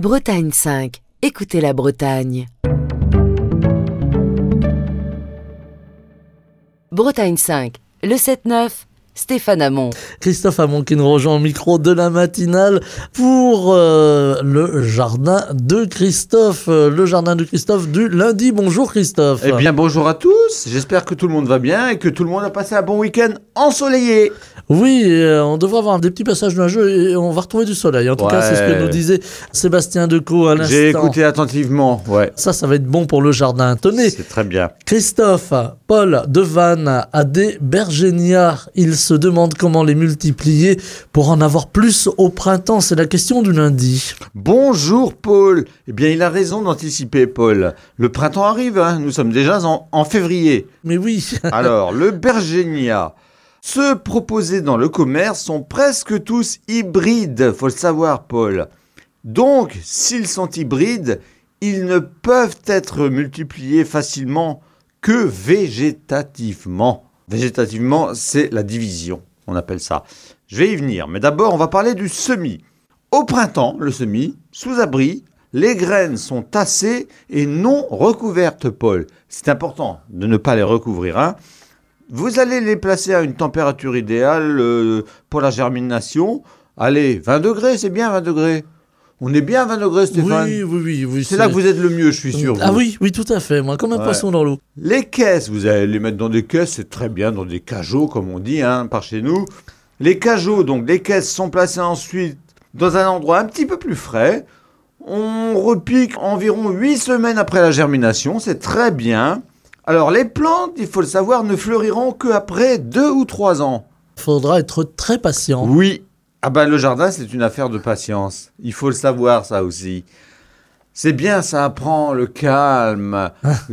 Bretagne 5. Écoutez la Bretagne. Bretagne 5. Le 7-9. Stéphane Hamon. Christophe Hamon qui nous rejoint au micro de la matinale pour le jardin de Christophe. Le jardin de Christophe du lundi. Bonjour Christophe. Eh bien bonjour à tous, j'espère que tout le monde va bien et que tout le monde a passé un bon week-end ensoleillé. Oui, on devrait avoir des petits passages nuageux et on va retrouver du soleil. En tout cas, c'est ce que nous disait Sébastien Decaux à l'instant. J'ai écouté attentivement, ouais. Ça va être bon pour le jardin. Tenez, c'est très bien. Christophe, Paul de Vannes a des bergénias. Il se demande comment les multiplier pour en avoir plus au printemps. C'est la question du lundi. Bonjour Paul. Eh bien il a raison d'anticiper Paul. Le printemps arrive, hein. Nous sommes déjà en février. Mais oui. Alors le bergénia. Ceux proposés dans le commerce sont presque tous hybrides, faut le savoir Paul. Donc, s'ils sont hybrides, ils ne peuvent être multipliés facilement que végétativement. Végétativement, c'est la division, on appelle ça. Je vais y venir, mais d'abord, on va parler du semis. Au printemps, le semis, sous abri, les graines sont tassées et non recouvertes, Paul. C'est important de ne pas les recouvrir, hein. Vous allez les placer à une température idéale pour la germination. Allez, 20 degrés, c'est bien 20 degrés. On est bien à 20 degrés, Stéphane? Oui. C'est là que vous êtes le mieux, je suis sûr. Ah oui, tout à fait. Moi, comme un poisson dans l'eau. Les caisses, vous allez les mettre dans des caisses, c'est très bien, dans des cajots, comme on dit, hein, par chez nous. Les cajots, donc les caisses, sont placées ensuite dans un endroit un petit peu plus frais. On repique environ 8 semaines après la germination, c'est très bien. Alors, les plantes, il faut le savoir, ne fleuriront qu'après 2 ou 3 ans. Il faudra être très patient. Oui. Ah ben, le jardin, c'est une affaire de patience. Il faut le savoir, ça aussi. C'est bien, ça apprend le calme,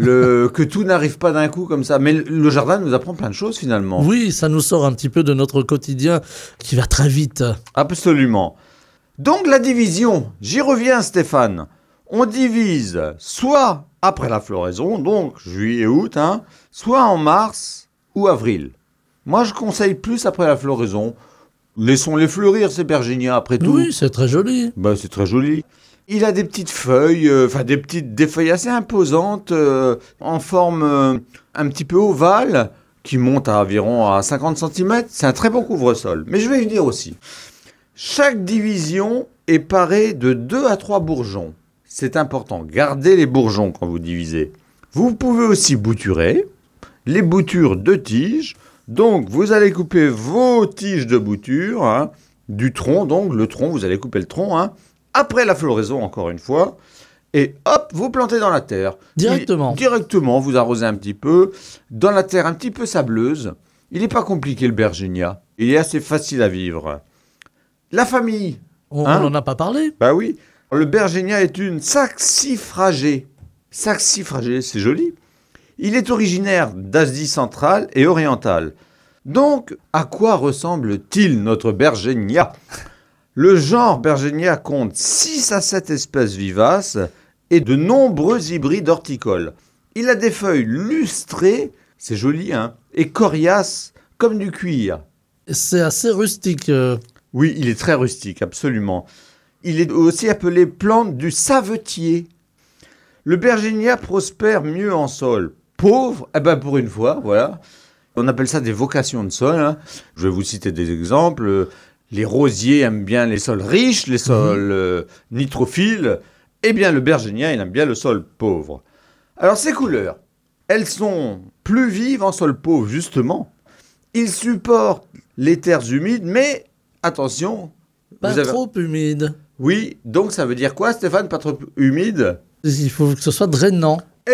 que tout n'arrive pas d'un coup comme ça. Mais le jardin nous apprend plein de choses, finalement. Oui, ça nous sort un petit peu de notre quotidien qui va très vite. Absolument. Donc, la division. J'y reviens, Stéphane. On divise soit après la floraison, donc juillet-août, hein, soit en mars ou avril. Moi, je conseille plus après la floraison. Laissons-les fleurir, ces bergénias, après tout. Oui, c'est très joli. Ben, c'est très joli. Il a des petites feuilles, des feuilles assez imposantes, en forme un petit peu ovale, qui montent à environ à 50 cm. C'est un très bon couvre-sol. Mais je vais y venir aussi. Chaque division est parée de 2 à 3 bourgeons. C'est important, gardez les bourgeons quand vous divisez. Vous pouvez aussi bouturer, les boutures de tiges. Donc, vous allez couper vos tiges de bouture, hein, du tronc, donc le tronc, vous allez couper le tronc, hein, après la floraison, encore une fois. Et hop, vous plantez dans la terre. Directement. Directement, vous arrosez un petit peu, dans la terre un petit peu sableuse. Il n'est pas compliqué le bergénia, il est assez facile à vivre. La famille. On n'en a pas parlé. Bah oui. Le bergénia est une saxifragée. Saxifragée, c'est joli. Il est originaire d'Asie centrale et orientale. Donc, à quoi ressemble-t-il notre bergénia? Le genre bergénia compte 6 à 7 espèces vivaces et de nombreux hybrides horticoles. Il a des feuilles lustrées, c'est joli, hein, et coriaces comme du cuir. C'est assez rustique. Oui, il est très rustique, absolument. Il est aussi appelé plante du savetier. Le bergénia prospère mieux en sol pauvre, pour une fois, voilà. On appelle ça des vocations de sol, hein. Je vais vous citer des exemples. Les rosiers aiment bien les sols riches, les sols nitrophiles. Eh bien, le bergénia, il aime bien le sol pauvre. Alors, ces couleurs, elles sont plus vives en sol pauvre, justement. Il supporte les terres humides, mais attention. Pas trop humide. Oui, donc ça veut dire quoi, Stéphane, pas trop humide? Il faut que ce soit drainant.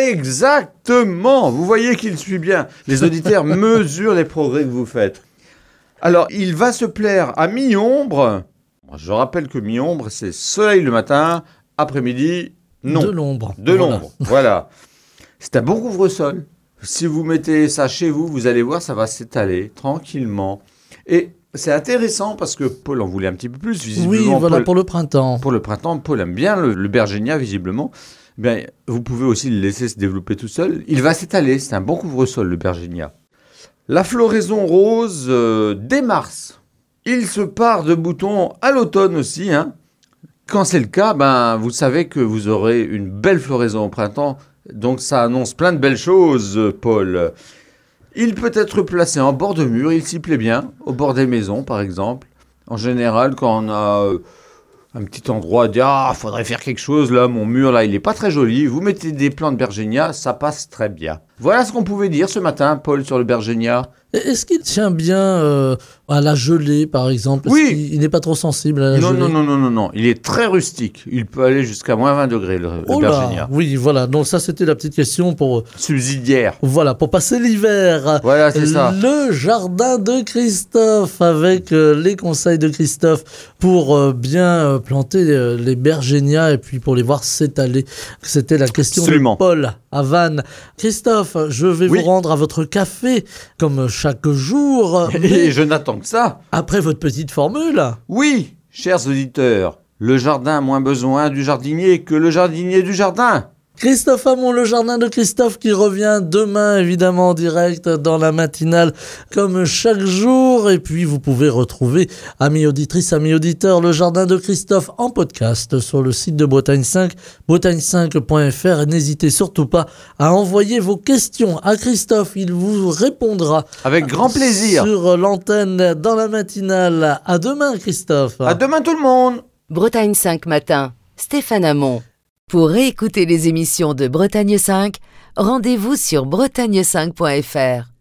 Exactement. Vous voyez qu'il suit bien. Les auditeurs mesurent les progrès que vous faites. Alors, il va se plaire à mi-ombre. Je rappelle que mi-ombre, c'est soleil le matin, après-midi, non. De l'ombre. De l'ombre, voilà. C'est un bon couvre-sol. Si vous mettez ça chez vous, vous allez voir, ça va s'étaler tranquillement. Et c'est intéressant parce que Paul en voulait un petit peu plus, visiblement. Oui, voilà, Paul, pour le printemps. Pour le printemps, Paul aime bien le bergénia, visiblement. Bien, vous pouvez aussi le laisser se développer tout seul. Il va s'étaler, c'est un bon couvre-sol, le bergénia. La floraison rose, dès mars. Il se part de boutons à l'automne aussi, hein. Quand c'est le cas, vous savez que vous aurez une belle floraison au printemps. Donc ça annonce plein de belles choses, Paul. Il peut être placé en bord de mur, il s'y plaît bien, au bord des maisons par exemple. En général, quand on a un petit endroit à dire « Ah, faudrait faire quelque chose, là, mon mur, là, il est pas très joli », vous mettez des plants de bergénia, ça passe très bien. Voilà ce qu'on pouvait dire ce matin, Paul, sur le bergénia. Est-ce qu'il tient bien à la gelée, par exemple? Oui. Il n'est pas trop sensible à la gelée? Non. Il est très rustique. Il peut aller jusqu'à moins 20 degrés, le bergénia. Oui, voilà. Donc ça, c'était la petite question pour... Subsidiaire. Voilà, pour passer l'hiver. Voilà, c'est ça. Le jardin de Christophe, avec les conseils de Christophe pour bien planter les bergénias et puis pour les voir s'étaler. C'était la question Absolument. de Paul à Vannes. Christophe, je vais vous rendre à votre café, comme chaque jour. Et je n'attends que ça. Après votre petite formule. Oui, chers auditeurs, le jardin a moins besoin du jardinier que le jardinier du jardin. Christophe Hamon, le jardin de Christophe, qui revient demain, évidemment, en direct dans la matinale, comme chaque jour. Et puis, vous pouvez retrouver, amis auditrices, amis auditeurs, le jardin de Christophe en podcast sur le site de Bretagne 5, bretagne5.fr. Et n'hésitez surtout pas à envoyer vos questions à Christophe. Il vous répondra. Avec grand plaisir. Sur l'antenne dans la matinale. À demain, Christophe. À demain, tout le monde. Bretagne 5 matin, Stéphane Hamon. Pour réécouter les émissions de Bretagne 5, rendez-vous sur bretagne5.fr.